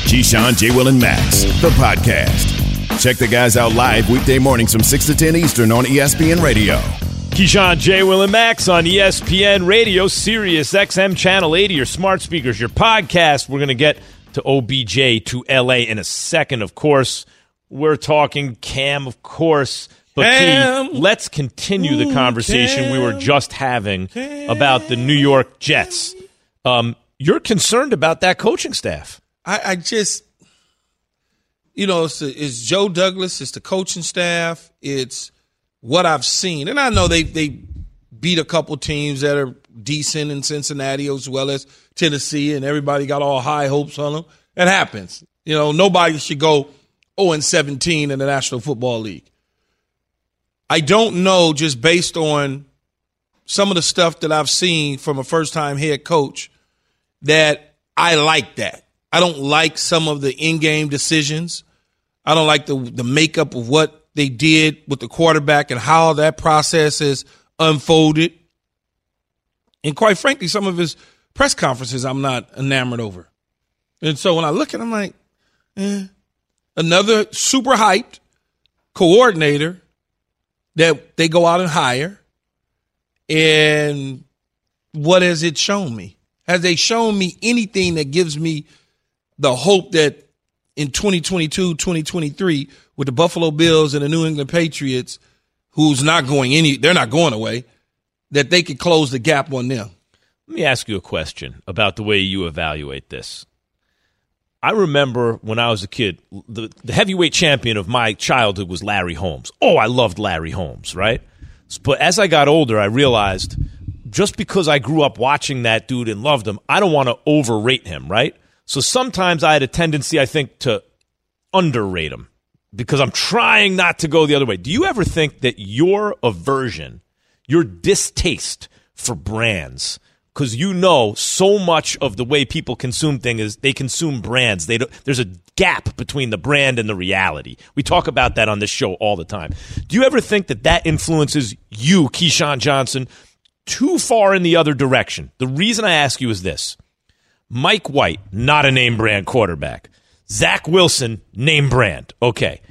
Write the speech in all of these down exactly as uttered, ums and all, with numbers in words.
Keyshawn, J. Will, and Max, the podcast. Check the guys out live weekday mornings from six to ten Eastern on E S P N Radio. Keyshawn, J. Will, and Max on E S P N Radio, Sirius X M Channel eighty, your smart speakers, your podcast. We're going to get to O B J to L A in a second, of course. We're talking Cam, of course. But Key, let's continue the conversation Cam, we were just having Cam, about the New York Jets. Um, you're concerned about that coaching staff. I, I just, you know, it's, it's Joe Douglas, it's the coaching staff, it's what I've seen. And I know they, they beat a couple teams that are decent in Cincinnati as well as Tennessee, and everybody got all high hopes on them. It happens. You know, nobody should go oh and seventeen in the National Football League. I don't know, just based on some of the stuff that I've seen from a first-time head coach, that I like that. I don't like some of the in-game decisions. I don't like the the makeup of what they did with the quarterback and how that process has unfolded. And quite frankly, some of his press conferences I'm not enamored over. And so when I look at it, I'm like, eh. Another super hyped coordinator that they go out and hire. And what has it shown me? Has they shown me anything that gives me the hope that in twenty twenty-two, twenty twenty-three, with the Buffalo Bills and the New England Patriots, who's not going any, they're not going away, that they could close the gap on them? Let me ask you a question about the way you evaluate this. I remember when I was a kid, the, the heavyweight champion of my childhood was Larry Holmes. Oh, I loved Larry Holmes, right? But as I got older, I realized just because I grew up watching that dude and loved him, I don't want to overrate him, right? So sometimes I had a tendency, I think, to underrate him because I'm trying not to go the other way. Do you ever think that your aversion, your distaste for brands, because you know so much of the way people consume things is they consume brands. They don't, there's a gap between the brand and the reality. We talk about that on this show all the time. Do you ever think that that influences you, Keyshawn Johnson, too far in the other direction? The reason I ask you is this. Mike White, not a name brand quarterback. Zach Wilson, name brand. Okay.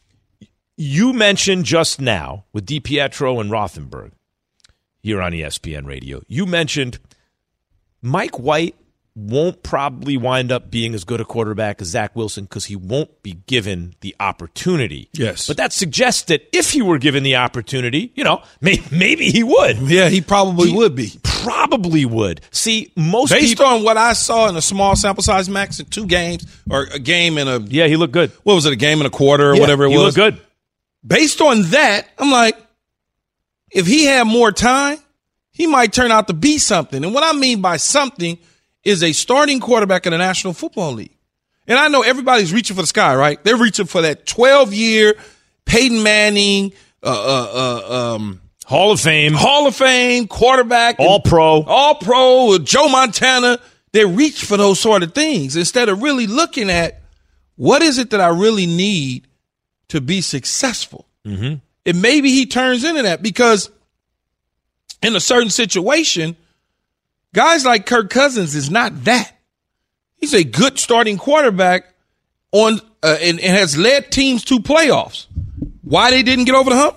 You mentioned just now with DiPietro and Rothenberg here on E S P N Radio, you mentioned Mike White won't probably wind up being as good a quarterback as Zach Wilson because he won't be given the opportunity. Yes. But that suggests that if he were given the opportunity, you know, maybe, maybe he would. Yeah, he probably he would be. Probably would. See, most Based people, on what I saw in a small sample size, Max, in two games, or a game and a... Yeah, he looked good. What was it, a game and a quarter or yeah, whatever it he was? He looked good. Based on that, I'm like, if he had more time, he might turn out to be something. And what I mean by something is a starting quarterback in the National Football League. And I know everybody's reaching for the sky, right? They're reaching for that twelve-year Peyton Manning, uh, uh, uh, um, Hall of Fame, Hall of Fame quarterback, all pro, all pro, Joe Montana. They reach for those sort of things instead of really looking at what is it that I really need to be successful. Mm-hmm. And maybe he turns into that because in a certain situation, guys like Kirk Cousins is not that. He's a good starting quarterback on uh, and, and has led teams to playoffs. Why they didn't get over the hump?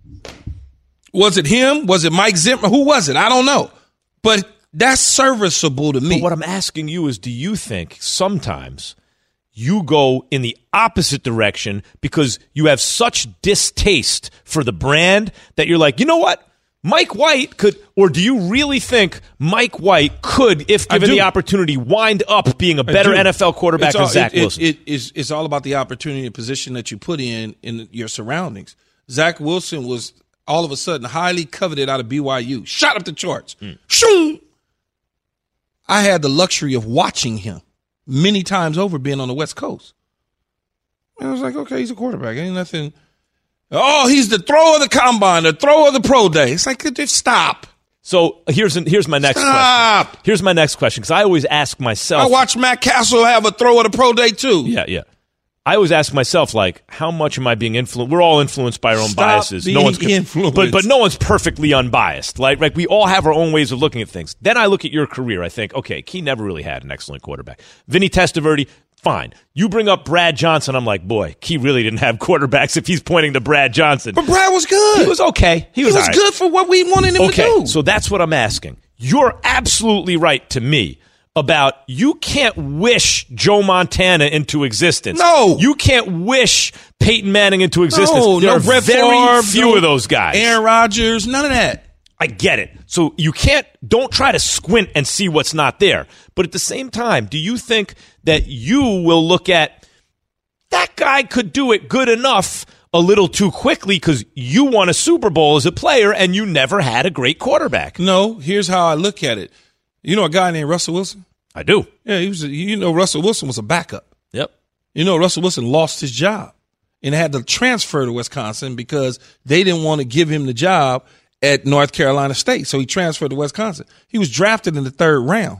Was it him? Was it Mike Zimmer? Who was it? I don't know. But that's serviceable to me. But what I'm asking you is, do you think sometimes you go in the opposite direction because you have such distaste for the brand that you're like, you know what? Mike White could, or do you really think Mike White could, if given the opportunity, wind up being a better N F L quarterback all, than Zach it, Wilson? It, it, it's, it's all about the opportunity and position that you put in in your surroundings. Zach Wilson was all of a sudden highly coveted out of B Y U, shot up the charts. Mm. Shoom! I had the luxury of watching him many times over being on the West Coast. And I was like, okay, he's a quarterback. Ain't nothing. Oh, he's the throw of the combine, the throw of the pro day. It's like, just stop. So here's here's my next stop. question. Here's my next question, because I always ask myself. I watched Matt Castle have a throw of the pro day too. Yeah, yeah. I always ask myself, like, how much am I being influenced? We're all influenced by our own Stop biases. Being no one's influenced. But but no one's perfectly unbiased. Like, like we all have our own ways of looking at things. Then I look at your career. I think, okay, Key never really had an excellent quarterback. Vinny Testaverde, Fine. You bring up Brad Johnson. I'm like, boy, he really didn't have quarterbacks if he's pointing to Brad Johnson. But Brad was good. He was okay. He was, he was right. good for what we wanted him okay, to do. So that's what I'm asking. You're absolutely right to me about you can't wish Joe Montana into existence. No. You can't wish Peyton Manning into existence. No, there no are Brett very Favre, few no of those guys. Aaron Rodgers, none of that. I get it. So you can't, don't try to squint and see what's not there. But at the same time, do you think that you will look at that guy could do it good enough a little too quickly because you won a Super Bowl as a player and you never had a great quarterback? No, here's how I look at it. You know a guy named Russell Wilson? I do. Yeah, he was. A, you know Russell Wilson was a backup. Yep. You know Russell Wilson lost his job and had to transfer to Wisconsin because they didn't want to give him the job at North Carolina State. So he transferred to Wisconsin. He was drafted in the third round.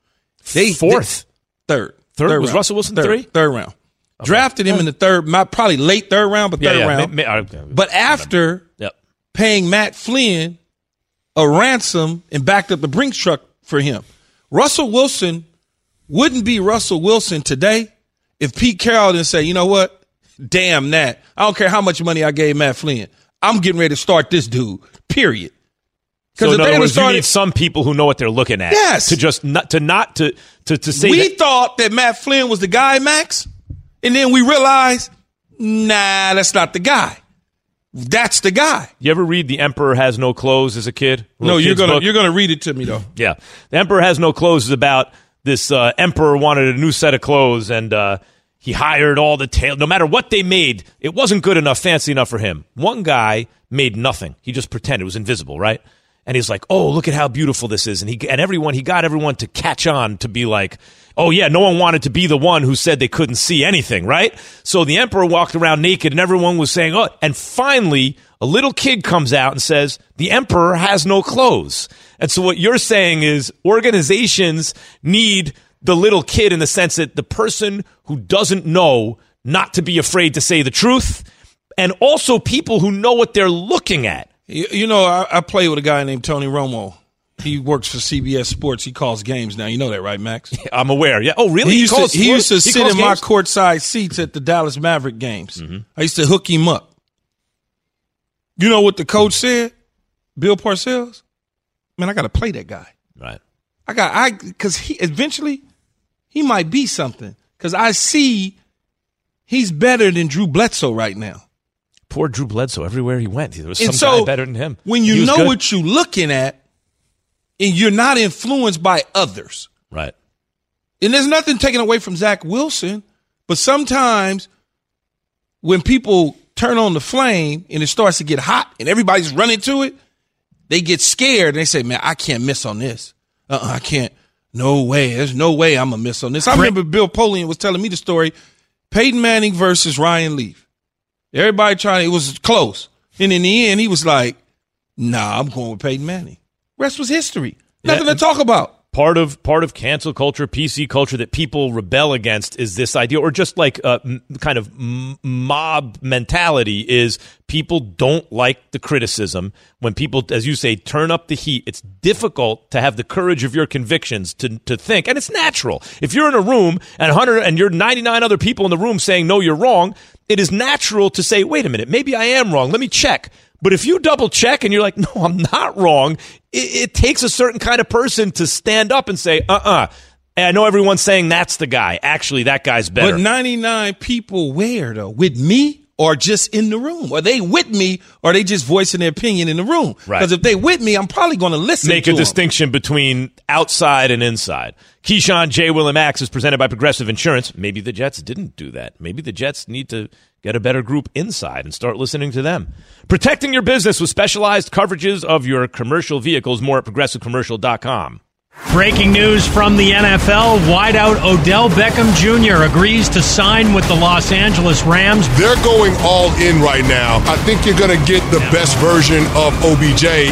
They Fourth. They, third. Third? third Was round. Russell Wilson third, three? Third round. Okay. Drafted him in the third, probably late third round, but Yeah, third yeah. round. May, may, okay. But after Yep. paying Matt Flynn a ransom and backed up the Brinks truck for him. Russell Wilson wouldn't be Russell Wilson today if Pete Carroll didn't say, you know what? Damn that. I don't care how much money I gave Matt Flynn. I'm getting ready to start this dude, period. So in if other they words, started, you need some people who know what they're looking at. Yes. To just not to not to to, to say we that, thought that Matt Flynn was the guy, Max, and then we realized, nah, that's not the guy. That's the guy. You ever read The Emperor Has No Clothes as a kid? No, you're kid's gonna book? you're gonna read it to me though. Yeah. The Emperor Has No Clothes is about this uh, emperor wanted a new set of clothes, and uh, he hired all the tail. No matter what they made, it wasn't good enough, fancy enough for him. One guy made nothing. He just pretended it was invisible, right? And he's like, "Oh, look at how beautiful this is." And he and everyone, he got everyone to catch on to be like, "Oh yeah, no one wanted to be the one who said they couldn't see anything, right?" So the emperor walked around naked, and everyone was saying, "Oh!" And finally, a little kid comes out and says, "The emperor has no clothes." And so what you're saying is organizations need the little kid in the sense that the person who doesn't know not to be afraid to say the truth, and also people who know what they're looking at. You, you know, I, I play with a guy named Tony Romo. He works for C B S Sports. He calls games now. You know that, right, Max? I'm aware. Yeah. Oh, really? He used calls, to, he used to he sit calls in games? my courtside seats at the Dallas Maverick games. Mm-hmm. I used to hook him up. You know what the coach said? Bill Parcells? Man, I got to play that guy. Right. I got, I, because he eventually, he might be something. Because I see he's better than Drew Bledsoe right now. Poor Drew Bledsoe. Everywhere he went, there was And some so, guy better than him. When He you was know good. what you're looking at and you're not influenced by others. Right. And there's nothing taken away from Zach Wilson, but sometimes when people turn on the flame and it starts to get hot and everybody's running to it, they get scared and they say, man, I can't miss on this. Uh-uh, I can't. No way. There's no way I'm going to miss on this. I remember Bill Polian was telling me the story, Peyton Manning versus Ryan Leaf. Everybody trying, it was close. And in the end, he was like, nah, I'm going with Peyton Manning. Rest was history. Nothing Yeah. to talk about. Part of part of cancel culture, P C culture that people rebel against is this idea, or just like uh, m- kind of m- mob mentality is people don't like the criticism. When people, as you say, turn up the heat, it's difficult to have the courage of your convictions to to think, and it's natural. If you're in a room and one hundred and you're ninety-nine other people in the room saying no, you're wrong, it is natural to say, wait a minute, maybe I am wrong. Let me check. But if you double check and you're like, no, I'm not wrong, it, it takes a certain kind of person to stand up and say, uh-uh. And I know everyone's saying that's the guy. Actually, that guy's better. But ninety-nine people where, though? With me or just in the room? Are they with me or are they just voicing their opinion in the room? Right. Because if they with me, I'm probably going to listen Make to a them. distinction between outside and inside. Keyshawn, J. Will, and Max is presented by Progressive Insurance. Maybe the Jets didn't do that. Maybe the Jets need to get a better group inside and start listening to them. Protecting your business with specialized coverages of your commercial vehicles. More at progressive commercial dot com. Breaking news from the N F L. Wideout Odell Beckham Junior agrees to sign with the Los Angeles Rams. They're going all in right now. I think you're going to get the best version of O B J.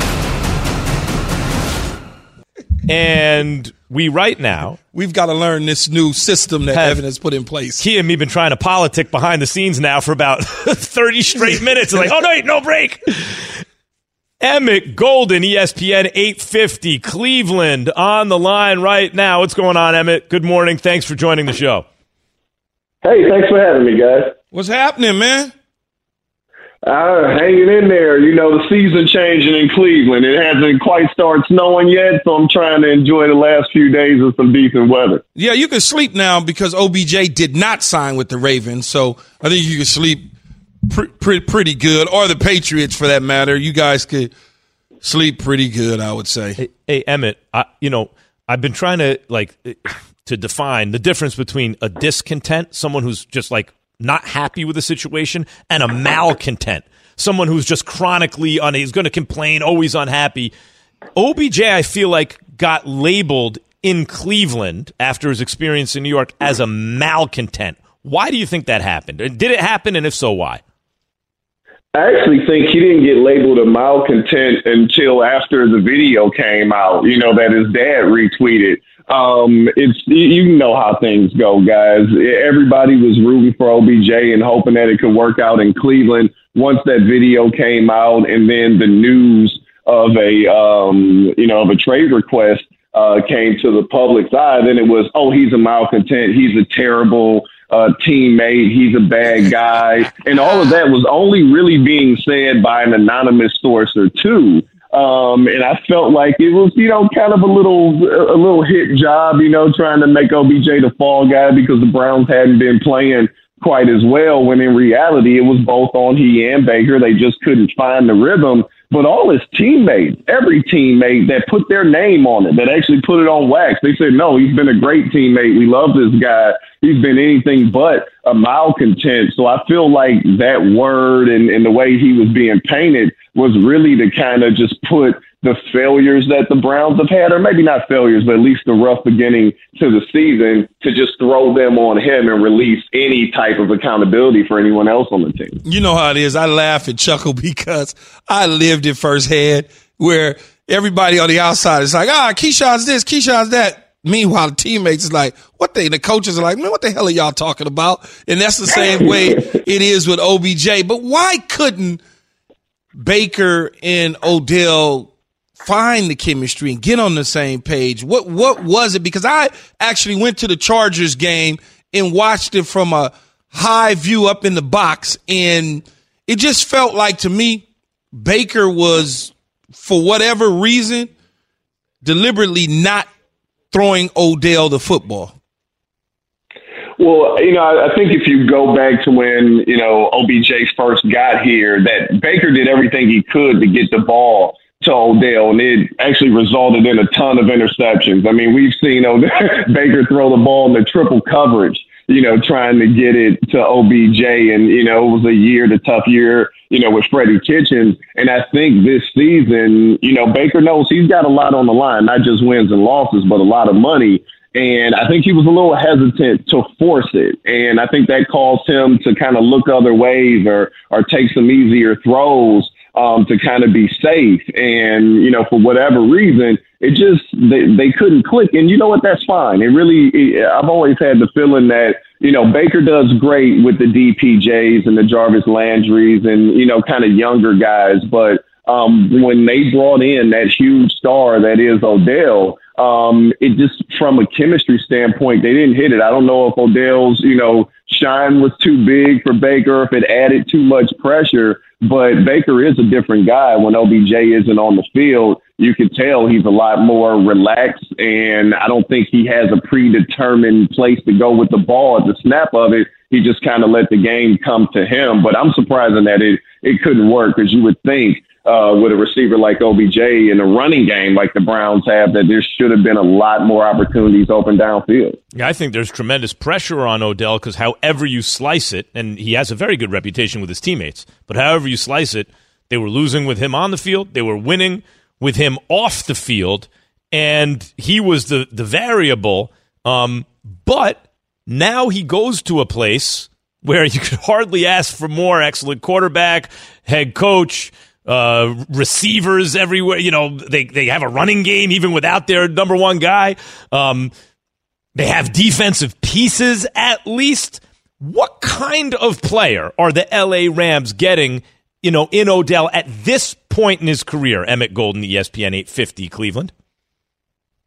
And we right now, We've got to learn this new system that Have- Evan has put in place. Key and me been trying to politic behind the scenes now for about thirty straight minutes. Like, oh, no, no break. Emmett Golden, E S P N eight fifty, Cleveland on the line right now. What's going on, Emmett? Good morning. Thanks for joining the show. Hey, thanks for having me, guys. What's happening, man? Uh, hanging in there. You know, the season changing in Cleveland. It hasn't quite started snowing yet, so I'm trying to enjoy the last few days of some decent weather. Yeah, you can sleep now because O B J did not sign with the Ravens, so I think you can sleep pre- pre- pretty good, or the Patriots for that matter. You guys could sleep pretty good, I would say. Hey, hey Emmett, I, you know, I've been trying to, like, to define the difference between a discontent, someone who's just, like, not happy with the situation, and a malcontent, someone who's just chronically on, he's going to complain, always unhappy. O B J, I feel like, got labeled in Cleveland after his experience in New York as a malcontent. Why do you think that happened? Did it happen, and if so, why? I actually think he didn't get labeled a malcontent until after the video came out, you know, that his dad retweeted. Um, it's, you know how things go, guys. Everybody was rooting for O B J and hoping that it could work out in Cleveland once that video came out, and then the news of a, um, you know, of a trade request uh, came to the public's eye. Then it was, oh, he's a malcontent. He's a terrible uh, teammate. He's a bad guy. And all of that was only really being said by an anonymous source or two. Um, and I felt like it was, you know, kind of a little, a little hit job, you know, trying to make O B J the fall guy because the Browns hadn't been playing quite as well, when in reality it was both on he and Baker. They just couldn't find the rhythm. But all his teammates, every teammate that put their name on it, that actually put it on wax, they said, no, he's been a great teammate. We love this guy. He's been anything but a malcontent. So I feel like that word and, and the way he was being painted was really to kind of just put the failures that the Browns have had, or maybe not failures, but at least the rough beginning to the season, to just throw them on him and release any type of accountability for anyone else on the team. You know how it is. I laugh and chuckle because I lived it firsthand, where everybody on the outside is like, ah, Keyshawn's this, Keyshawn's that. Meanwhile, the teammates is like, what they, the coaches are like, man, what the hell are y'all talking about? And that's the same way it is with O B J. But why couldn't Baker and Odell find the chemistry and get on the same page? What what was it? Because I actually went to the Chargers game and watched it from a high view up in the box, and it just felt like, to me, Baker was, for whatever reason, deliberately not throwing Odell the football. Well, you know, I think if you go back to when, you know, O B J first got here, that Baker did everything he could to get the ball to Odell, and it actually resulted in a ton of interceptions. I mean, we've seen Odell, Baker throw the ball in the triple coverage, you know, trying to get it to O B J. And, you know, it was a year, the tough year, you know, with Freddie Kitchens. And I think this season, you know, Baker knows he's got a lot on the line, not just wins and losses, but a lot of money. And I think he was a little hesitant to force it. And I think that caused him to kind of look other ways, or, or take some easier throws um, to kind of be safe. And, you know, for whatever reason, it just, they, they couldn't click. And you know what? That's fine. It really, it, I've always had the feeling that, you know, Baker does great with the D P Js and the Jarvis Landrys and, you know, kind of younger guys. But um, when they brought in that huge star that is Odell, Um, it just, from a chemistry standpoint, they didn't hit it. I don't know if Odell's, you know, shine was too big for Baker, if it added too much pressure, but Baker is a different guy when O B J isn't on the field. You can tell he's a lot more relaxed, and I don't think he has a predetermined place to go with the ball at the snap of it. He just kind of let the game come to him. But I'm surprised that it, it couldn't work, because you would think, Uh, with a receiver like O B J in a running game like the Browns have, that there should have been a lot more opportunities open downfield. Yeah, I think there's tremendous pressure on Odell, because however you slice it, and he has a very good reputation with his teammates, but however you slice it, they were losing with him on the field, they were winning with him off the field, and he was the, the variable. Um, but now he goes to a place where you could hardly ask for more. Excellent quarterback, head coach, Uh, receivers everywhere. You know, they, they have a running game even without their number one guy. Um, they have defensive pieces at least. What kind of player are the L A Rams getting, you know, in Odell at this point in his career? Emmett Golden, E S P N eight fifty, Cleveland.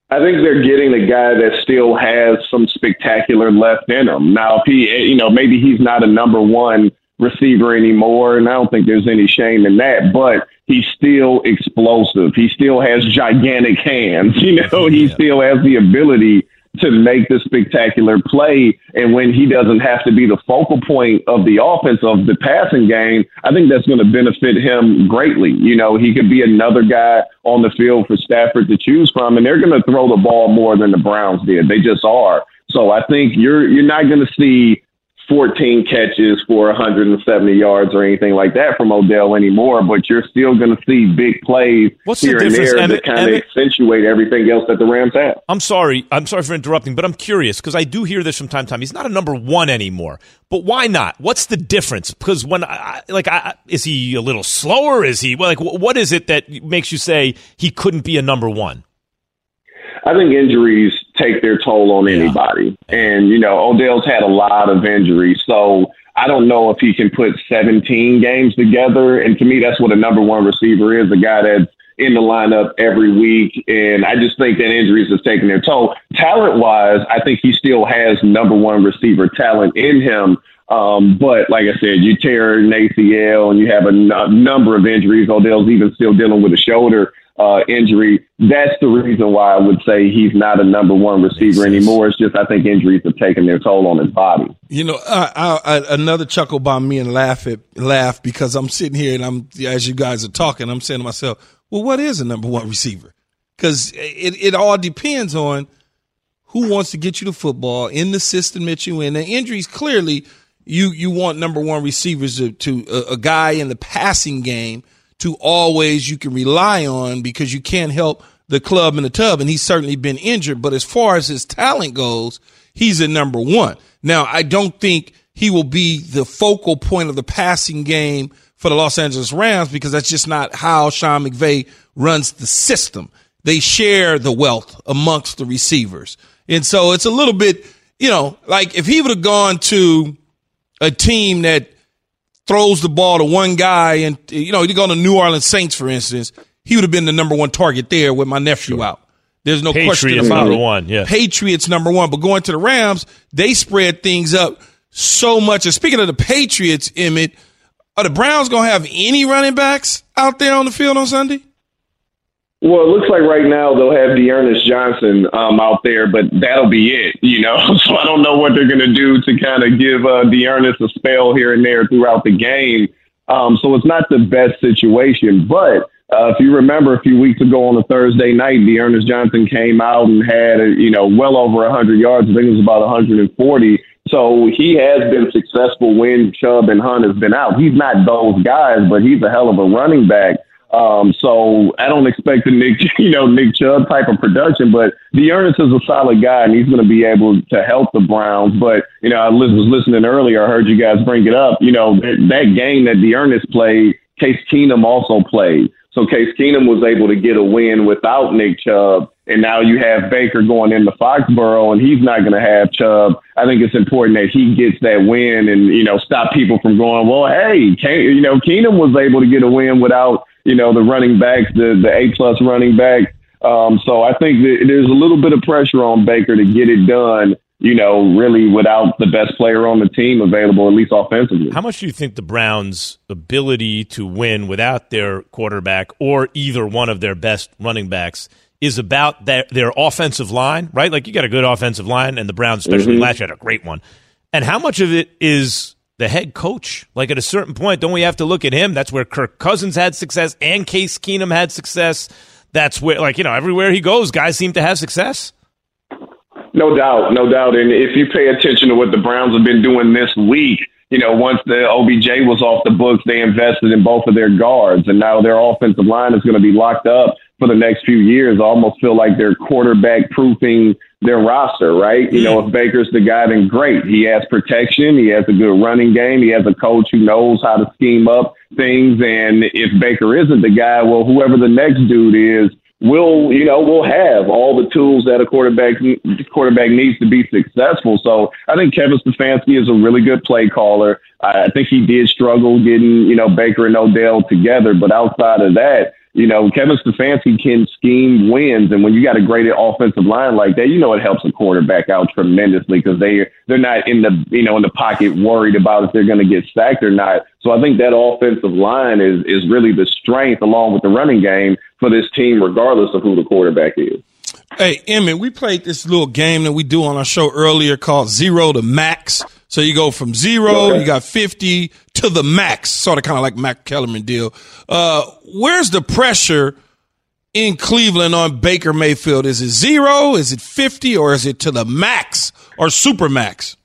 I think they're getting a guy that still has some spectacular left in him. Now, if he, you know, maybe he's not a number one receiver anymore, and I don't think there's any shame in that, but he's still explosive. He still has gigantic hands. You know, he yeah. still has the ability to make the spectacular play. And when he doesn't have to be the focal point of the offense, of the passing game, I think that's going to benefit him greatly. You know, he could be another guy on the field for Stafford to choose from, and they're going to throw the ball more than the Browns did. They just are. So I think you're you're not going to see fourteen catches for one hundred seventy yards or anything like that from Odell anymore, but you're still going to see big plays What's here the and there Emmett, that kind of accentuate everything else that the Rams have. I'm sorry. I'm sorry for interrupting, but I'm curious because I do hear this from time to time. He's not a number one anymore, but why not? What's the difference? Because when I, like, I, is he a little slower? Is he well, like, what is it that makes you say he couldn't be a number one? I think injuries take their toll on anybody. Yeah. And, you know, Odell's had a lot of injuries. So I don't know if he can put seventeen games together. And to me, that's what a number one receiver is, a guy that's in the lineup every week. And I just think that injuries have taken their toll. Talent-wise, I think he still has number one receiver talent in him. Um, but like I said, you tear an A C L and you have a n- number of injuries. Odell's even still dealing with a shoulder Uh, injury. That's the reason why I would say he's not a number one receiver anymore. It's just I think injuries have taken their toll on his body. You know, uh, I, I, another chuckle by me and laugh at laugh because I'm sitting here and I'm as you guys are talking, I'm saying to myself, well, what is a number one receiver? Because it, it all depends on who wants to get you the football in the system that you in. The injuries clearly, you you want number one receivers to, to a, a guy in the passing game to always you can rely on because you can't help the club in the tub, and he's certainly been injured. But as far as his talent goes, he's a number one. Now, I don't think he will be the focal point of the passing game for the Los Angeles Rams because that's just not how Sean McVay runs the system. They share the wealth amongst the receivers. And so it's a little bit, you know, like if he would have gone to a team that throws the ball to one guy and, you know, you go to New Orleans Saints, for instance, he would have been the number one target there with my nephew sure. out. There's no Patriots question about number it. one, yeah. Patriots number one. But going to the Rams, they spread things up so much. And speaking of the Patriots, Emmett, are the Browns going to have any running backs out there on the field on Sunday? Well, it looks like right now they'll have D'Ernest Johnson um, out there, but that'll be it, you know. So I don't know what they're going to do to kind of give uh, D'Ernest a spell here and there throughout the game. Um, so it's not the best situation. But uh, if you remember a few weeks ago on a Thursday night, D'Ernest Johnson came out and had, a, you know, well over one hundred yards. I think it was about one hundred forty. So he has been successful when Chubb and Hunt has been out. He's not those guys, but he's a hell of a running back. Um, so I don't expect the Nick, you know, Nick Chubb type of production, but D'Ernest is a solid guy and he's going to be able to help the Browns. But, you know, I was listening earlier. I heard you guys bring it up. You know, that, that game that D'Ernest played, Case Keenum also played. So Case Keenum was able to get a win without Nick Chubb. And now you have Baker going into Foxborough and he's not going to have Chubb. I think it's important that he gets that win and, you know, stop people from going, well, hey, Ke- you know, Keenum was able to get a win without, you know, the running backs, the, the A-plus running back. Um, so I think that there's a little bit of pressure on Baker to get it done, you know, really without the best player on the team available, at least offensively. How much do you think the Browns' ability to win without their quarterback or either one of their best running backs is about their, their offensive line, right? Like you got a good offensive line, and the Browns, especially mm-hmm. last year, had a great one. And how much of it is the head coach? Like at a certain point, don't we have to look at him? That's where Kirk Cousins had success and Case Keenum had success. That's where, like, you know, everywhere he goes, guys seem to have success. No doubt, no doubt. And if you pay attention to what the Browns have been doing this week, you know, once the O B J was off the books, they invested in both of their guards, and now their offensive line is going to be locked up for the next few years. I almost feel like they're quarterback proofing their roster, right? You know, if Baker's the guy, then great. He has protection. He has a good running game. He has a coach who knows how to scheme up things. And if Baker isn't the guy, well, whoever the next dude is, will, you know, will have all the tools that a quarterback quarterback needs to be successful. So I think Kevin Stefanski is a really good play caller. I think he did struggle getting, you know, Baker and Odell together. But outside of that, You know, Kevin Stefanski can scheme wins, and when you got a great offensive line like that, you know it helps a quarterback out tremendously because they they're not in the you know in the pocket worried about if they're going to get sacked or not. So I think that offensive line is is really the strength along with the running game for this team, regardless of who the quarterback is. Hey, Emmett, we played this little game that we do on our show earlier called Zero to Max. So you go from zero, okay. you got fifty to the max, sort of kind of like Mac Kellerman deal. Uh, where's the pressure in Cleveland on Baker Mayfield? Is it zero? Is it fifty? Or is it to the max or super max?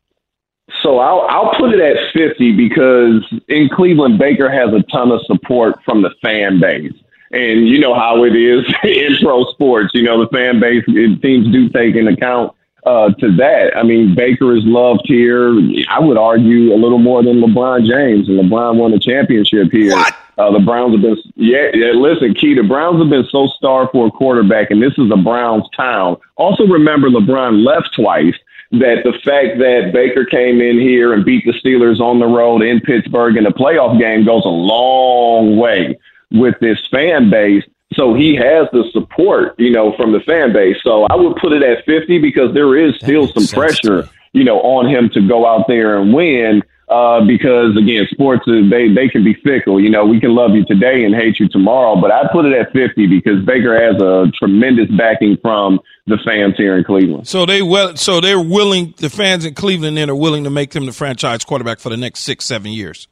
So I'll, I'll put it at fifty because in Cleveland, Baker has a ton of support from the fan base. And you know how it is in pro sports. You know, the fan base, teams do take into account uh, to that. I mean, Baker is loved here. I would argue a little more than LeBron James, and LeBron won a championship here. What? Uh, the Browns have been, yeah, yeah, listen, Key, the Browns have been so starved for a quarterback, and this is a Browns town. Also remember LeBron left twice. That the fact that Baker came in here and beat the Steelers on the road in Pittsburgh in a playoff game goes a long way with this fan base. So he has the support, you know, from the fan base. So I would put it at fifty because there is still some pressure, you know, on him to go out there and win. Uh, because again, sports is, they they can be fickle. You know, we can love you today and hate you tomorrow. But I put it at fifty because Baker has a tremendous backing from the fans here in Cleveland. So they well, so they're willing. The fans in Cleveland then are willing to make him the franchise quarterback for the next six, seven years.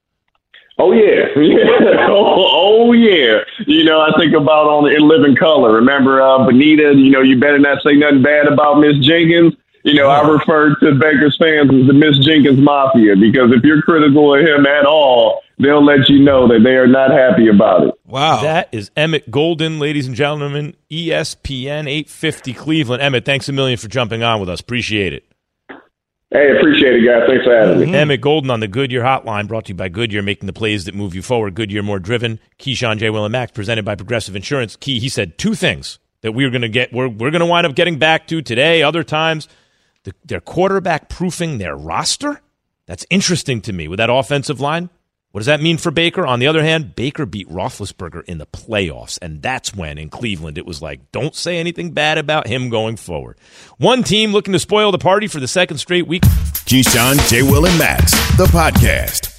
Oh yeah, yeah. oh, oh yeah. You know, I think about on In Living Color. Remember, uh, Bonita. You know, you better not say nothing bad about Miss Jenkins. You know, I refer to Baker's fans as the Miss Jenkins Mafia because if you're critical of him at all, they'll let you know that they are not happy about it. Wow. That is Emmett Golden, ladies and gentlemen, E S P N eight fifty Cleveland. Emmett, thanks a million for jumping on with us. Appreciate it. Hey, appreciate it, guys. Thanks for having Mm-hmm. me. Emmett Golden on the Goodyear Hotline, brought to you by Goodyear, making the plays that move you forward. Goodyear more driven. Keyshawn, J. Will, and Max, presented by Progressive Insurance. Key, he said two things that we're going to get. We're we're going to wind up getting back to today. Other times, the, their quarterback proofing their roster. That's interesting to me with that offensive line. What does that mean for Baker? On the other hand, Baker beat Roethlisberger in the playoffs, and that's when in Cleveland it was like, don't say anything bad about him going forward. One team looking to spoil the party for the second straight week. Keyshawn, J. Will, and Max, the podcast.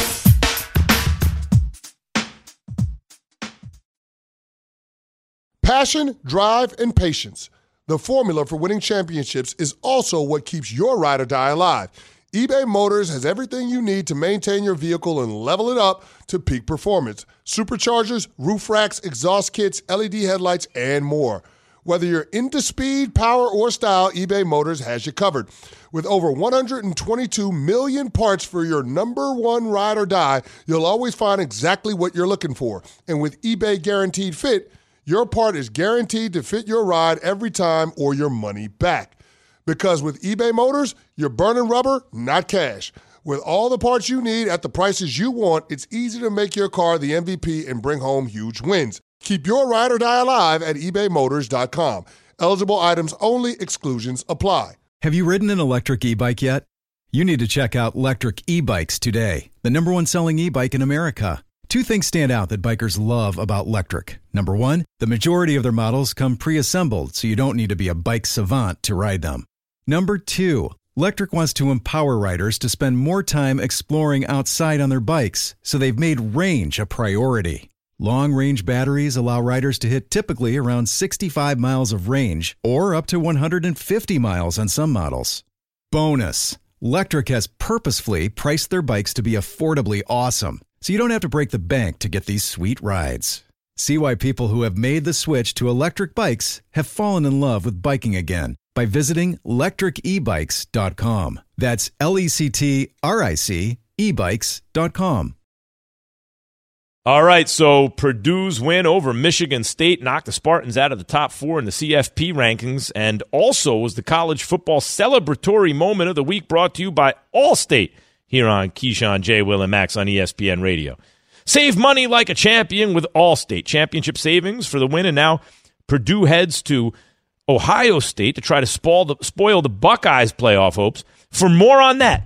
Passion, drive, and patience. The formula for winning championships is also what keeps your ride or die alive. eBay Motors has everything you need to maintain your vehicle and level it up to peak performance. Superchargers, roof racks, exhaust kits, L E D headlights, and more. Whether you're into speed, power, or style, eBay Motors has you covered. With over one hundred twenty-two million parts for your number one ride or die, you'll always find exactly what you're looking for. And with eBay Guaranteed Fit, your part is guaranteed to fit your ride every time or your money back. Because with eBay Motors, you're burning rubber, not cash. With all the parts you need at the prices you want, it's easy to make your car the M V P and bring home huge wins. Keep your ride or die alive at ebay motors dot com. Eligible items only. Exclusions apply. Have you ridden an electric e-bike yet? You need to check out Lectric E-Bikes today, the number one selling e-bike in America. Two things stand out that bikers love about Lectric. Number one, the majority of their models come pre-assembled, so you don't need to be a bike savant to ride them. Number two, Lectric wants to empower riders to spend more time exploring outside on their bikes, so they've made range a priority. Long-range batteries allow riders to hit typically around sixty-five miles of range, or up to one hundred fifty miles on some models. Bonus, Lectric has purposefully priced their bikes to be affordably awesome, so you don't have to break the bank to get these sweet rides. See why people who have made the switch to electric bikes have fallen in love with biking again by visiting lectric e bikes dot com. That's L E C T R I C e bikes dot com. All right, so Purdue's win over Michigan State knocked the Spartans out of the top four in the C F P rankings, and also was the college football celebratory moment of the week, brought to you by Allstate here on Keyshawn, J. Will, and Max on E S P N Radio. Save money like a champion with Allstate. Championship savings for the win, and now Purdue heads to Ohio State to try to spoil the, spoil the Buckeyes' playoff hopes. For more on that,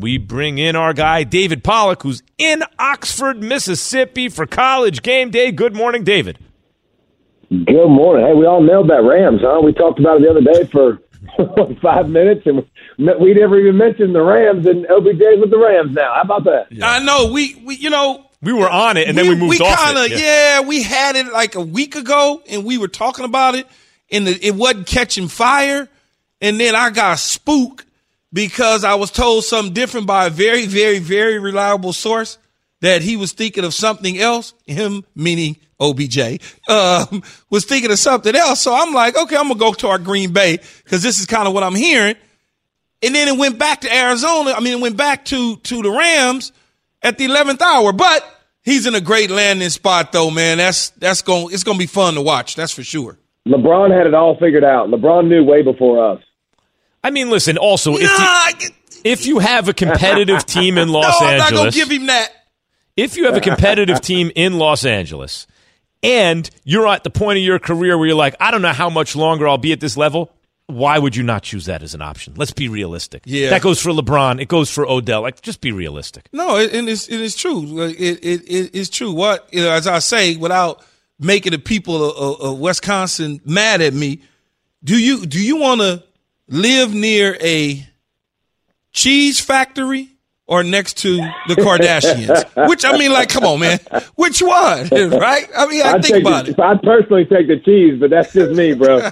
we bring in our guy, David Pollack, who's in Oxford, Mississippi for College Game Day. Good morning, David. Good morning. Hey, we all nailed that Rams, huh? We talked about it the other day for five minutes, and we never even mentioned the Rams, and O B J's with the Rams now. How about that? Yeah. I know. We, we, you know. We were on it, and we, then we moved we off kinda, it. Yeah. yeah, we had it like a week ago, and we were talking about it, and the, it wasn't catching fire. And then I got spooked because I was told something different by a very, very, very reliable source that he was thinking of something else, him meaning O B J, um, was thinking of something else. So I'm like, okay, I'm going to go to our Green Bay because this is kind of what I'm hearing. And then it went back to Arizona. I mean, it went back to, to the Rams at the eleventh hour. But he's in a great landing spot, though, man. That's that's going it's going to be fun to watch. That's for sure. LeBron had it all figured out. LeBron knew way before us. I mean, listen, also, nah, if, you, if you have a competitive team in Los no, Angeles. I'm not going to give him that. If you have a competitive team in Los Angeles and you're at the point of your career where you're like, I don't know how much longer I'll be at this level, why would you not choose that as an option? Let's be realistic. Yeah. That goes for LeBron. It goes for Odell. Like, just be realistic. No, it, it, is, it is true. It, it, it is true. What, you know, as I say, without making the people of, of Wisconsin mad at me, do you do you want to live near a cheese factory or next to the Kardashians? Which, I mean, like, come on, man. Which one, right? I mean, I I'd think about the, it. I'd personally take the cheese, but that's just me, bro.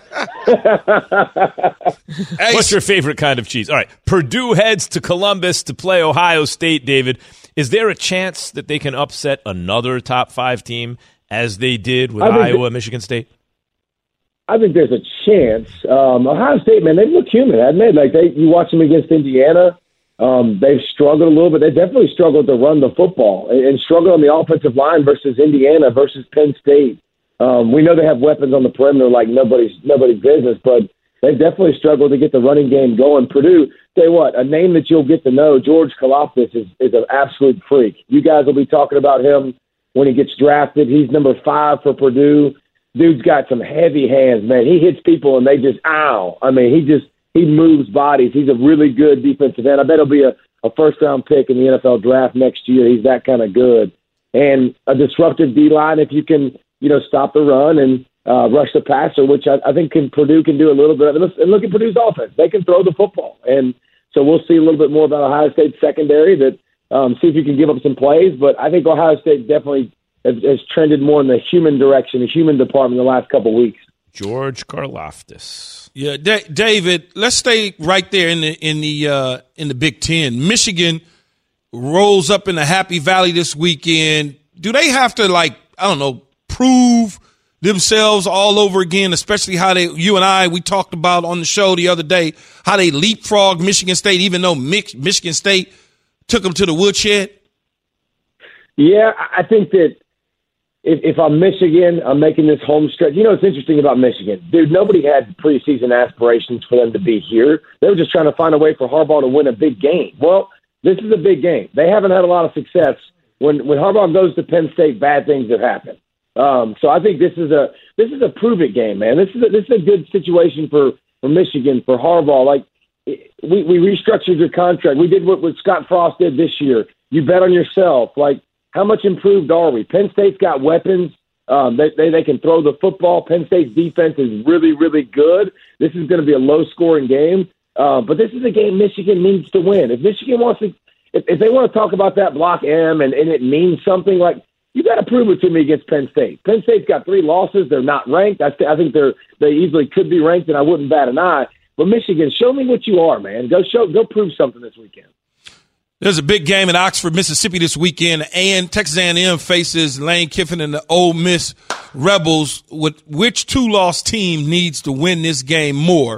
What's your favorite kind of cheese? All right, Purdue heads to Columbus to play Ohio State, David. Is there a chance that they can upset another top five team as they did with Iowa, that, Michigan State? I think there's a chance. Um, Ohio State, man, they look human, haven't they? Like, they, you watch them against Indiana. Um, they've struggled a little bit. They definitely struggled to run the football and, and struggled on the offensive line versus Indiana versus Penn State. Um, we know they have weapons on the perimeter like nobody's nobody's business, but they've definitely struggled to get the running game going. Purdue, tell you what, a name that you'll get to know, George Karlaftis, is, is an absolute freak. You guys will be talking about him when he gets drafted. He's number five for Purdue. Dude's got some heavy hands, man. He hits people and they just, ow. I mean, he just, he moves bodies. He's a really good defensive end. I bet he'll be a, a first-round pick in the N F L draft next year. He's that kind of good. And a disruptive D-line if you can, you know, stop the run and uh, rush the passer, which I, I think can, Purdue can do a little bit. And look at Purdue's offense. They can throw the football. And so we'll see a little bit more about Ohio State's secondary, that um, see if you can give up some plays. But I think Ohio State definitely has, has trended more in the human direction, the human department the last couple of weeks. George Karlaftis. Yeah, D- David. Let's stay right there in the in the uh, in the Big Ten. Michigan rolls up in the Happy Valley this weekend. Do they have to, like, I don't know, prove themselves all over again? Especially how they, you and I, we talked about on the show the other day how they leapfrogged Michigan State, even though Mich- Michigan State took them to the woodshed. Yeah, I think that. If, if I'm Michigan, I'm making this home stretch. You know, it's interesting about Michigan. Dude, nobody had preseason aspirations for them to be here. They were just trying to find a way for Harbaugh to win a big game. Well, this is a big game. They haven't had a lot of success. When when Harbaugh goes to Penn State, bad things have happened. Um, so I think this is a this is a prove-it game, man. This is a, this is a good situation for, for Michigan, for Harbaugh. Like, we, we restructured your contract. We did what, what Scott Frost did this year. You bet on yourself. Like, how much improved are we? Penn State's got weapons. Um, they, they they can throw the football. Penn State's defense is really, really good. This is going to be a low-scoring game. Uh, but this is a game Michigan needs to win. If Michigan wants to, if, if they want to talk about that block M and, and it means something, like, you got to prove it to me against Penn State. Penn State's got three losses. They're not ranked. I, th- I think they're they easily could be ranked, and I wouldn't bat an eye. But Michigan, show me what you are, man. Go show, go prove something this weekend. There's a big game in Oxford, Mississippi this weekend, and Texas A and M faces Lane Kiffin and the Ole Miss Rebels. With which two-loss team needs to win this game more?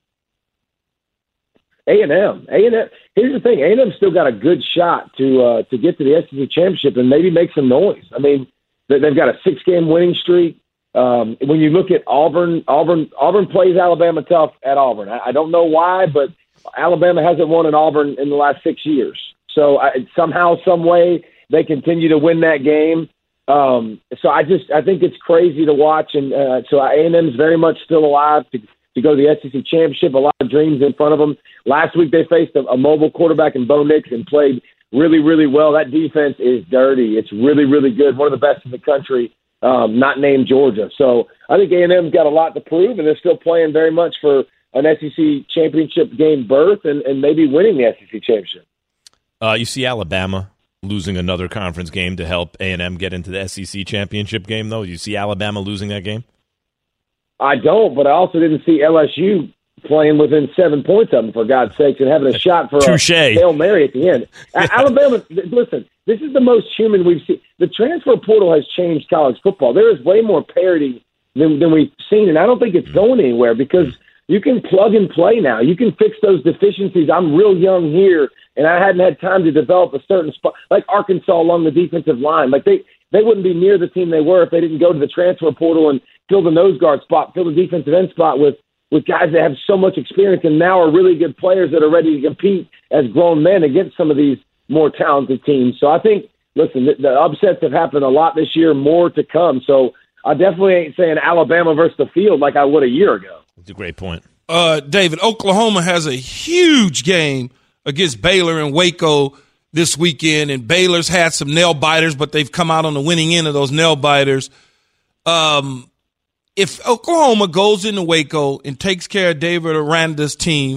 A and M. A and M. Here's the thing: A and M still got a good shot to uh, to get to the S E C championship and maybe make some noise. I mean, they've got a six-game winning streak. Um, when you look at Auburn, Auburn, Auburn plays Alabama tough at Auburn. I, I don't know why, but Alabama hasn't won in Auburn in the last six years. So I, somehow, some way, they continue to win that game. Um, so I just I think it's crazy to watch, and uh, so A and M is very much still alive to to go to the S E C championship. A lot of dreams in front of them. Last week they faced a, a mobile quarterback in Bo Nix and played really, really well. That defense is dirty. It's really, really good. One of the best in the country, um, not named Georgia. So I think A and M's got a lot to prove, and they're still playing very much for an S E C championship game berth and, and maybe winning the S E C championship. Uh, you see Alabama losing another conference game to help A and M get into the S E C championship game, though? You see Alabama losing that game? I don't, but I also didn't see L S U playing within seven points of them, for God's sakes, and having a shot for Touché. a Hail Mary at the end. Alabama, listen, this is the most human we've seen. The transfer portal has changed college football. There is way more parity than, than we've seen, and I don't think it's going anywhere because you can plug and play now. You can fix those deficiencies. I'm real young here, and I hadn't had time to develop a certain spot, like Arkansas along the defensive line. Like they, they wouldn't be near the team they were if they didn't go to the transfer portal and fill the nose guard spot, fill the defensive end spot with, with guys that have so much experience and now are really good players that are ready to compete as grown men against some of these more talented teams. So I think, listen, the, the upsets have happened a lot this year, more to come. So I definitely ain't saying Alabama versus the field like I would a year ago. That's a great point. Uh, David, Oklahoma has a huge game against Baylor and Waco this weekend, and Baylor's had some nail biters, but they've come out on the winning end of those nail biters. Um, if Oklahoma goes into Waco and takes care of David Aranda's team,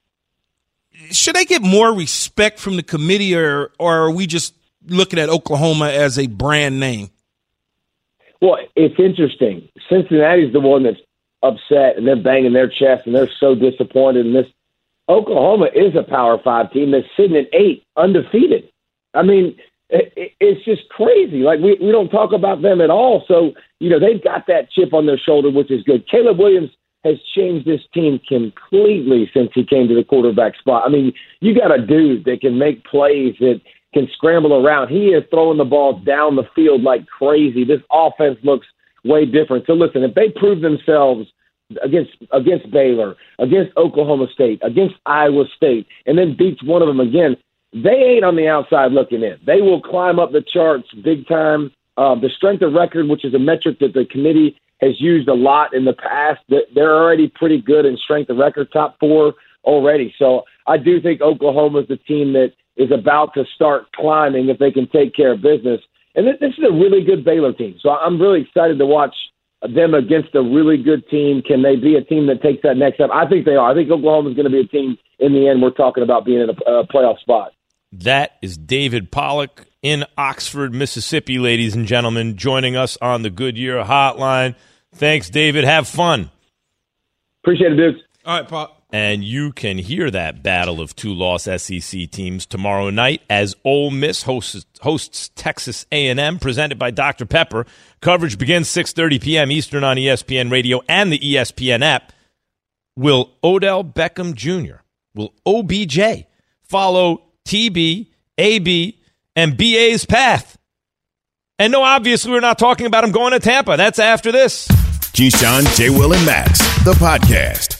should they get more respect from the committee, or, or are we just looking at Oklahoma as a brand name? Well, it's interesting. Cincinnati's the one that's upset, and they're banging their chest, and they're so disappointed in this. Oklahoma is a Power Five team that's sitting at eight, undefeated. I mean, it, it's just crazy. Like, we, we don't talk about them at all. So, you know, they've got that chip on their shoulder, which is good. Caleb Williams has changed this team completely since he came to the quarterback spot. I mean, you got a dude that can make plays, that can scramble around. He is throwing the ball down the field like crazy. This offense looks way different. So, listen, if they prove themselves against against Baylor, against Oklahoma State, against Iowa State, and then beats one of them again, they ain't on the outside looking in. They will climb up the charts big time. Uh, the strength of record, which is a metric that the committee has used a lot in the past, they're already pretty good in strength of record, top four already. So I do think Oklahoma is the team that is about to start climbing if they can take care of business. And this is a really good Baylor team. So I'm really excited to watch them against a really good team. Can they be a team that takes that next step? I think they are. I think Oklahoma is going to be a team in the end we're talking about being in a, a playoff spot. That is David Pollack in Oxford, Mississippi, ladies and gentlemen, joining us on the Goodyear Hotline. Thanks, David. Have fun. Appreciate it, dudes. All right, Pop. And you can hear that battle of two lost S E C teams tomorrow night as Ole Miss hosts, hosts Texas A and M, presented by Doctor Pepper. Coverage begins six thirty p.m. Eastern on E S P N Radio and the E S P N app. Will Odell Beckham Junior, will O B J follow T B, A B, and B A's path? And no, obviously we're not talking about him going to Tampa. That's after this. Keyshawn, J. Will, and Max, the podcast.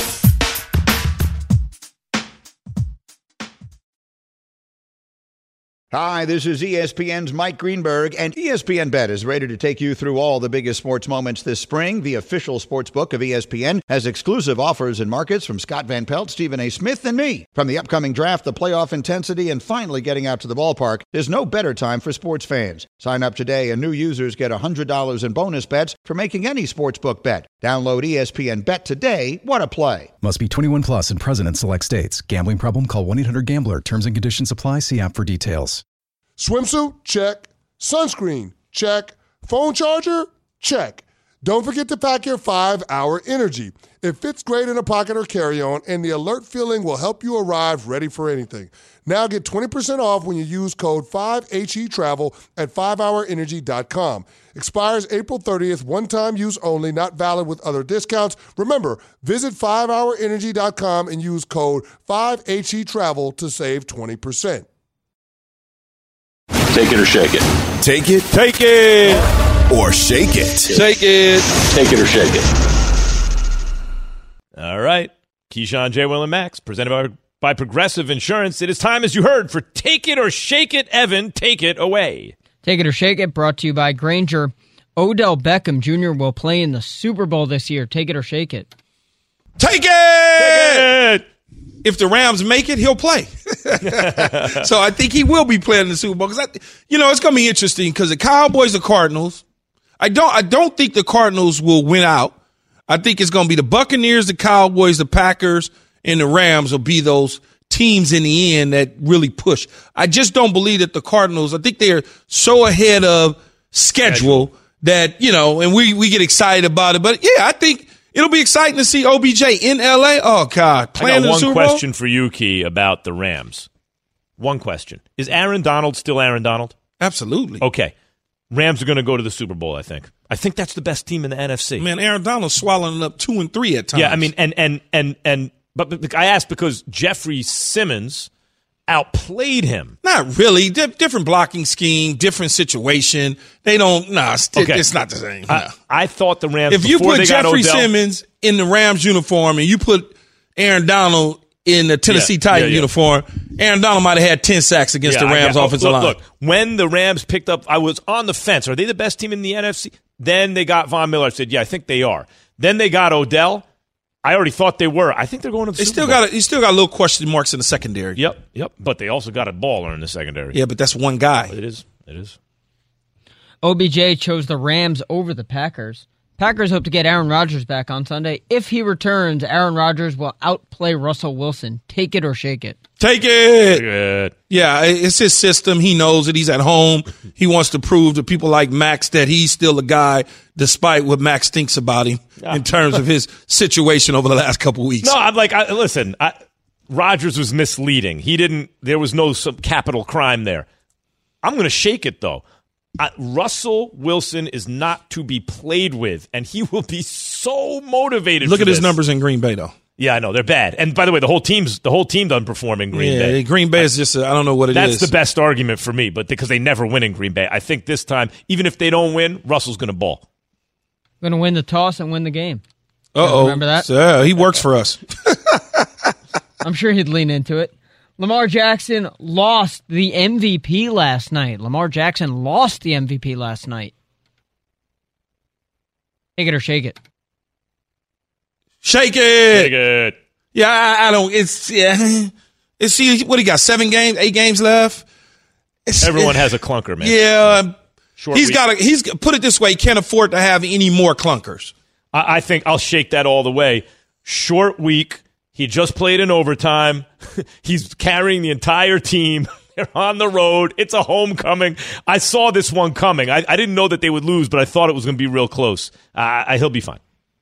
Hi, this is E S P N's Mike Greenberg, and E S P N Bet is ready to take you through all the biggest sports moments this spring. The official sports book of E S P N has exclusive offers and markets from Scott Van Pelt, Stephen A. Smith, and me. From the upcoming draft, the playoff intensity, and finally getting out to the ballpark, there's no better time for sports fans. Sign up today, and new users get one hundred dollars in bonus bets for making any sportsbook bet. Download E S P N Bet today. What a play. Must be twenty-one plus and present in select states. Gambling problem? Call one eight hundred gambler. Terms and conditions apply. See app for details. Swimsuit? Check. Sunscreen? Check. Phone charger? Check. Don't forget to pack your five hour Energy. It fits great in a pocket or carry-on, and the alert feeling will help you arrive ready for anything. Now get twenty percent off when you use code five H E Travel at five hour energy dot com. Expires April thirtieth, one-time use only, not valid with other discounts. Remember, visit five hour energy dot com and use code five H E Travel to save twenty percent. Take it or shake it. Take it. Take it. Or shake it. Take it. Take it or shake it. All right. Keyshawn, J. Will, and Max, presented by, by Progressive Insurance. It is time, as you heard, for Take It or Shake It. Evan, take it away. Take it or shake it, brought to you by Grainger. Odell Beckham Junior will play in the Super Bowl this year. Take it or shake it. Take it! Take it! If the Rams make it, he'll play. So I think he will be playing in the Super Bowl. Because you know, it's going to be interesting because the Cowboys, the Cardinals, I don't, I don't think the Cardinals will win out. I think it's going to be the Buccaneers, the Cowboys, the Packers, and the Rams will be those teams in the end that really push. I just don't believe that the Cardinals, I think they're so ahead of schedule, schedule. that, you know, and we, we get excited about it. But, yeah, I think it'll be exciting to see O B J in L A. Oh, God. Playing I got in the one Super Bowl? question for you, Key, about the Rams. One question. Is Aaron Donald still Aaron Donald? Absolutely. Okay. Rams are going to go to the Super Bowl, I think. I think that's the best team in the N F C. Man, Aaron Donald's swallowing up two and three at times. Yeah, I mean, and, and, and, and, but, but I asked because Jeffrey Simmons outplayed him. Not really. Di- different blocking scheme, different situation. They don't, nah, it's, okay. it's not the same. I, no. I thought the Rams, if you put Jeffrey Odell, Simmons in the Rams uniform and you put Aaron Donald in the Tennessee yeah, Titan yeah, yeah. uniform, Aaron Donald might have had ten sacks against yeah, the Rams offensive look, line. Look, when the Rams picked up, I was on the fence. Are they the best team in the N F C? Then they got Von Miller. I said, yeah, I think they are. Then they got Odell. I already thought they were. I think they're going to the they Super still Bowl. got a, you still got little question marks in the secondary. Yep, yep. But they also got a baller in the secondary. Yeah, but that's one guy. It is. It is. O B J chose the Rams over the Packers. Packers hope to get Aaron Rodgers back on Sunday. If he returns, Aaron Rodgers will outplay Russell Wilson. Take it or shake it. Take it. Take it. Yeah, it's his system. He knows it. He's at home. He wants to prove to people like Max that he's still a guy, despite what Max thinks about him in terms of his situation over the last couple of weeks. No, I'm like, I, listen, I, Rodgers was misleading. He didn't. There was no some capital crime there. I'm going to shake it though. Uh, Russell Wilson is not to be played with, and he will be so motivated. Look for at his this. numbers in Green Bay, though. Yeah, I know they're bad. And by the way, the whole team's the whole team doesn't perform in Green yeah, Bay. Green Bay is just I don't know what it That's is. That's the best argument for me, but because they never win in Green Bay, I think this time, even if they don't win, Russell's going to ball. Going to win the toss and win the game. Uh oh, remember that? So, yeah, he works for us. I'm sure he'd lean into it. Lamar Jackson lost the M V P last night. Lamar Jackson lost the M V P last night. Take it or shake it. Shake it. Shake it. Yeah, I, I don't. It's yeah. It's see what he got. Seven games, eight games left. It's, Everyone it, has a clunker, man. Yeah, Short he's week. got. He's put it this way. He can't afford to have any more clunkers. I, I think I'll shake that all the way. Short week. He just played in overtime. He's carrying the entire team. They're on the road. It's a homecoming. I saw this one coming. I, I didn't know that they would lose, but I thought it was going to be real close. Uh, I, he'll be fine.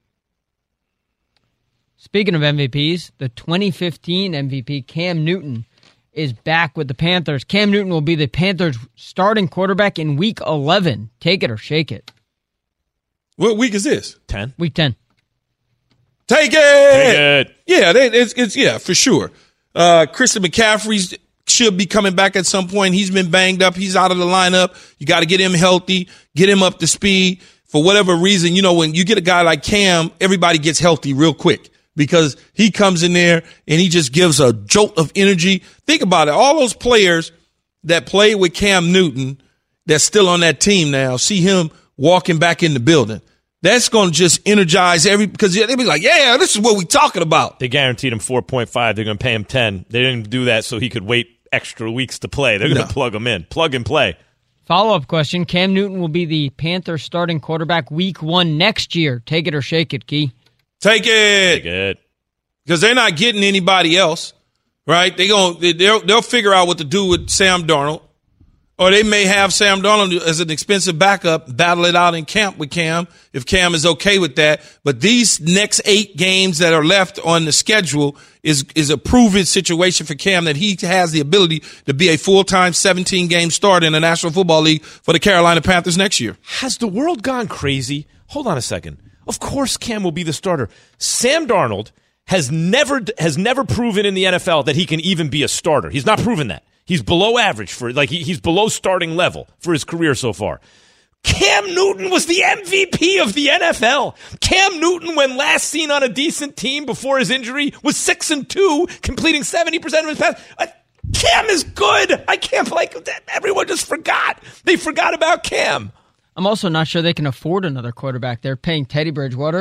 Speaking of M V Ps, the twenty fifteen M V P, Cam Newton, is back with the Panthers. Cam Newton will be the Panthers' starting quarterback in Week eleven. Take it or shake it. What week is this? ten. Week ten. Take it. Take it. Yeah, they, it's, it's yeah for sure. Uh, Christian McCaffrey should be coming back at some point. He's been banged up. He's out of the lineup. You got to get him healthy, get him up to speed. For whatever reason, you know, when you get a guy like Cam, everybody gets healthy real quick because he comes in there and he just gives a jolt of energy. Think about it. All those players that played with Cam Newton that's still on that team now, see him walking back in the building. That's going to just energize every – because they'll be like, yeah, this is what we're talking about. They guaranteed him four point five. They're going to pay him ten. They didn't do that so he could wait extra weeks to play. They're going to no. plug him in. Plug and play. Follow-up question. Cam Newton will be the Panthers starting quarterback week one next year. Take it or shake it, Key. Take it. Take it. Because they're not getting anybody else, right? They gonna, they'll, they'll figure out what to do with Sam Darnold. Or they may have Sam Darnold as an expensive backup, battle it out in camp with Cam, if Cam is okay with that. But these next eight games that are left on the schedule is is a proven situation for Cam that he has the ability to be a full-time seventeen-game starter in the National Football League for the Carolina Panthers next year. Has the world gone crazy? Hold on a second. Of course Cam will be the starter. Sam Darnold has never has never proven in the N F L that he can even be a starter. He's not proven that. He's below average for like he, he's below starting level for his career so far. Cam Newton was the M V P of the N F L. Cam Newton, when last seen on a decent team before his injury, was six and two, completing seventy percent of his pass. Uh, Cam is good. I can't like everyone just forgot. They forgot about Cam. I'm also not sure they can afford another quarterback. They're paying Teddy Bridgewater.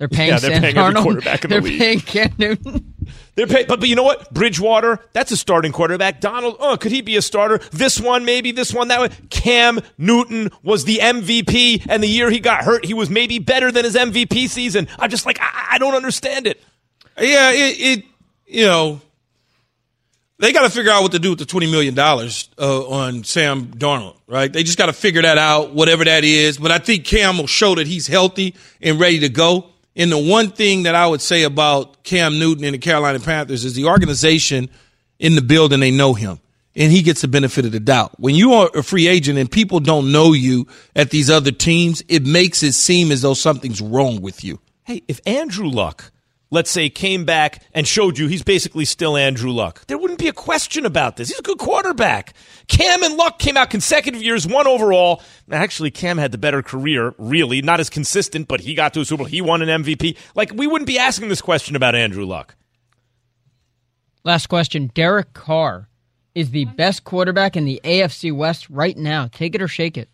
They're paying yeah, they're Sam paying Darnold. every quarterback in the they're league. They're paying Cam Newton. They're paying, but, but you know what? Bridgewater, that's a starting quarterback. Donald, oh, could he be a starter? This one, maybe, this one, that one. Cam Newton was the M V P, and the year he got hurt, he was maybe better than his M V P season. I'm just like, I, I don't understand it. Yeah, it, it you know, they got to figure out what to do with the twenty million dollars uh, on Sam Darnold, right? They just got to figure that out, whatever that is. But I think Cam will show that he's healthy and ready to go. And the one thing that I would say about Cam Newton and the Carolina Panthers is the organization in the building, they know him. And he gets the benefit of the doubt. When you are a free agent and people don't know you at these other teams, it makes it seem as though something's wrong with you. Hey, if Andrew Luck, let's say, came back and showed you he's basically still Andrew Luck, there wouldn't be a question about this. He's a good quarterback. Cam and Luck came out consecutive years, one overall. Actually, Cam had the better career, really. Not as consistent, but he got to a Super Bowl. He won an M V P. Like, we wouldn't be asking this question about Andrew Luck. Last question. Derek Carr is the best quarterback in the A F C West right now. Take it or shake it?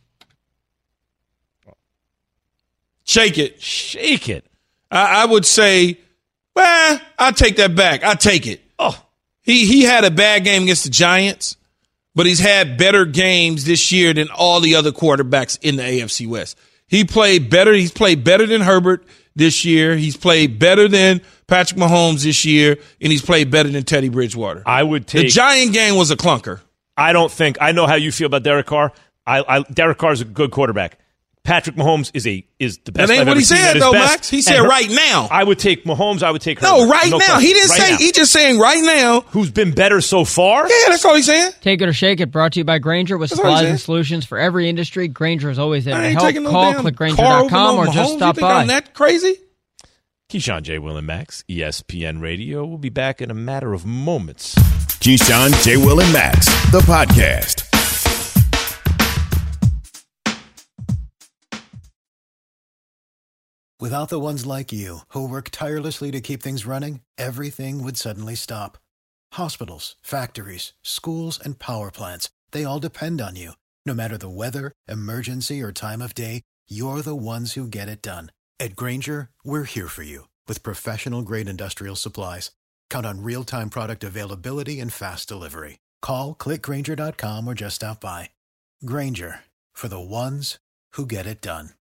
Shake it. Shake it. I, I would say, well, I'll take that back. I'll take it. Oh, he he had a bad game against the Giants, but he's had better games this year than all the other quarterbacks in the A F C West. He played better. He's played better than Herbert this year. He's played better than Patrick Mahomes this year, and he's played better than Teddy Bridgewater. I would take the Giant game was a clunker. I don't think I know how you feel about Derek Carr. I, I Derek Carr is a good quarterback. Patrick Mahomes is a is the best. That ain't I've what ever he seen said at his though, best. Max. He said Her- right now. I would take Mahomes. I would take Herbert. No, right no now. question. He didn't Right say. now. He just saying right now. Who's been better so far? Yeah, that's all he's saying. Take it or shake it. Brought to you by Granger with That's all I'm supplies saying. and solutions for every industry. Granger is always there I to ain't help. taking no Call, damn click Granger car dot com, over or no just Mahomes. stop You think by. I'm that crazy? Keyshawn, J. Will, and Max, E S P N Radio. We'll be back in a matter of moments. Keyshawn, J. Will, and Max, the podcast. Without the ones like you, who work tirelessly to keep things running, everything would suddenly stop. Hospitals, factories, schools, and power plants, they all depend on you. No matter the weather, emergency, or time of day, you're the ones who get it done. At Grainger, we're here for you with professional-grade industrial supplies. Count on real-time product availability and fast delivery. Call, click Grainger dot com, or just stop by. Grainger, for the ones who get it done.